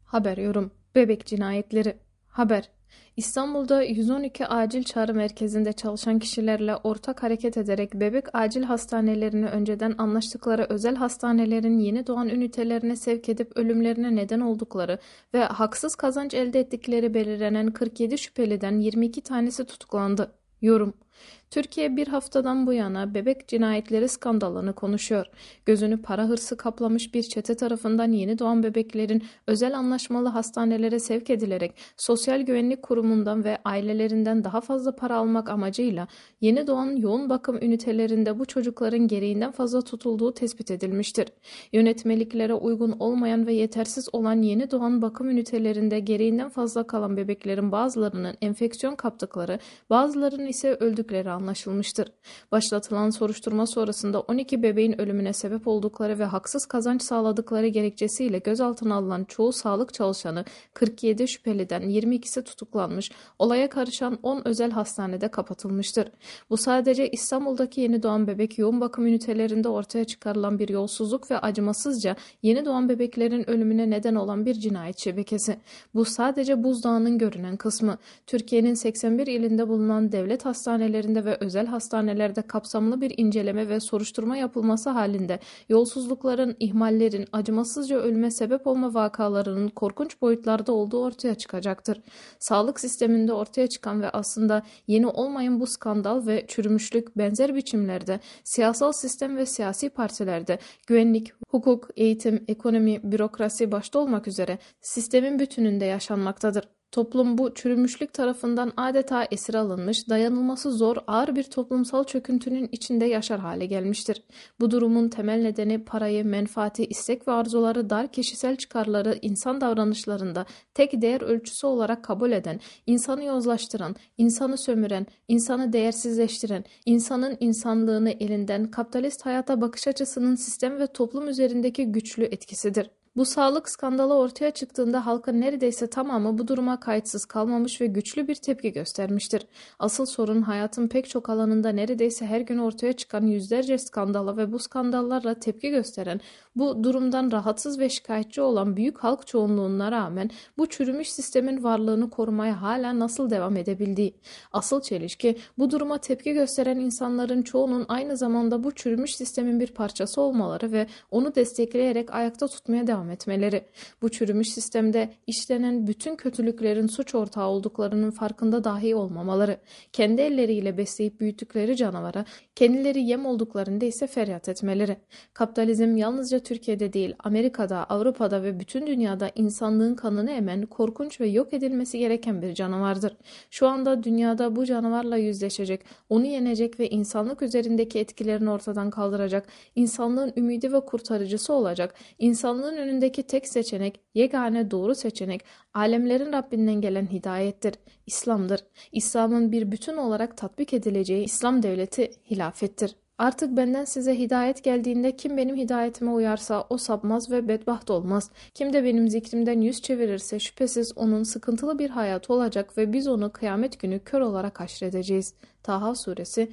Haber yorum. Bebek cinayetleri. Haber. İstanbul'da 112 acil çağrı merkezinde çalışan kişilerle ortak hareket ederek bebek acil hastanelerini önceden anlaştıkları özel hastanelerin yeni doğan ünitelerine sevk edip ölümlerine neden oldukları ve haksız kazanç elde ettikleri belirlenen 47 şüpheliden 22 tanesi tutuklandı. Yorum. Türkiye bir haftadan bu yana bebek cinayetleri skandalını konuşuyor. Gözünü para hırsı kaplamış bir çete tarafından yeni doğan bebeklerin özel anlaşmalı hastanelere sevk edilerek Sosyal Güvenlik Kurumu'ndan ve ailelerinden daha fazla para almak amacıyla yeni doğan yoğun bakım ünitelerinde bu çocukların gereğinden fazla tutulduğu tespit edilmiştir. Yönetmeliklere uygun olmayan ve yetersiz olan yeni doğan bakım ünitelerinde gereğinden fazla kalan bebeklerin bazılarının enfeksiyon kaptıkları, bazılarının ise öldükleri anlaşılmıştır. Başlatılan soruşturma sonrasında 12 bebeğin ölümüne sebep oldukları ve haksız kazanç sağladıkları gerekçesiyle gözaltına alınan çoğu sağlık çalışanı 47 şüpheliden 22'si tutuklanmış, olaya karışan 10 özel hastanede kapatılmıştır. Bu sadece İstanbul'daki yeni doğan bebek yoğun bakım ünitelerinde ortaya çıkarılan bir yolsuzluk ve acımasızca yeni doğan bebeklerin ölümüne neden olan bir cinayet şebekesi. Bu sadece buzdağının görünen kısmı. Türkiye'nin 81 ilinde bulunan devlet hastanelerinde ve özel hastanelerde kapsamlı bir inceleme ve soruşturma yapılması halinde yolsuzlukların, ihmallerin, acımasızca ölüme sebep olma vakalarının korkunç boyutlarda olduğu ortaya çıkacaktır. Sağlık sisteminde ortaya çıkan ve aslında yeni olmayan bu skandal ve çürümüşlük benzer biçimlerde siyasal sistem ve siyasi partilerde güvenlik, hukuk, eğitim, ekonomi, bürokrasi başta olmak üzere sistemin bütününde yaşanmaktadır. Toplum bu çürümüşlük tarafından adeta esir alınmış, dayanılması zor, ağır bir toplumsal çöküntünün içinde yaşar hale gelmiştir. Bu durumun temel nedeni parayı, menfaati, istek ve arzuları dar kişisel çıkarları insan davranışlarında tek değer ölçüsü olarak kabul eden, insanı yozlaştıran, insanı sömüren, insanı değersizleştiren, insanın insanlığını elinden kapitalist hayata bakış açısının sistem ve toplum üzerindeki güçlü etkisidir. Bu sağlık skandalı ortaya çıktığında halkın neredeyse tamamı bu duruma kayıtsız kalmamış ve güçlü bir tepki göstermiştir. Asıl sorun hayatın pek çok alanında neredeyse her gün ortaya çıkan yüzlerce skandala ve bu skandallarla tepki gösteren, bu durumdan rahatsız ve şikayetçi olan büyük halk çoğunluğuna rağmen bu çürümüş sistemin varlığını korumaya hala nasıl devam edebildiği. Asıl çelişki bu duruma tepki gösteren insanların çoğunun aynı zamanda bu çürümüş sistemin bir parçası olmaları ve onu destekleyerek ayakta tutmaya devam etmeleri. Bu çürümüş sistemde işlenen bütün kötülüklerin suç ortağı olduklarının farkında dahi olmamaları, kendi elleriyle besleyip büyüttükleri canavara, kendileri yem olduklarında ise feryat etmeleri. Kapitalizm yalnızca Türkiye'de değil, Amerika'da, Avrupa'da ve bütün dünyada insanlığın kanını emen, korkunç ve yok edilmesi gereken bir canavardır. Şu anda dünyada bu canavarla yüzleşecek, onu yenecek ve insanlık üzerindeki etkilerini ortadan kaldıracak, insanlığın ümidi ve kurtarıcısı olacak, insanlığın önündeki tek seçenek, yegane doğru seçenek, alemlerin Rabbinden gelen hidayettir, İslam'dır. İslam'ın bir bütün olarak tatbik edileceği İslam devleti hilafettir. Artık benden size hidayet geldiğinde kim benim hidayetime uyarsa o sapmaz ve bedbaht olmaz. Kim de benim zikrimden yüz çevirirse şüphesiz onun sıkıntılı bir hayatı olacak ve biz onu kıyamet günü kör olarak haşredeceğiz. Taha suresi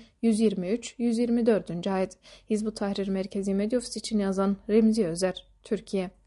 123-124. ayet. Hizb-ut Tahrir Merkezi Medya Ofisi için yazan Remzi Özer, Türkiye.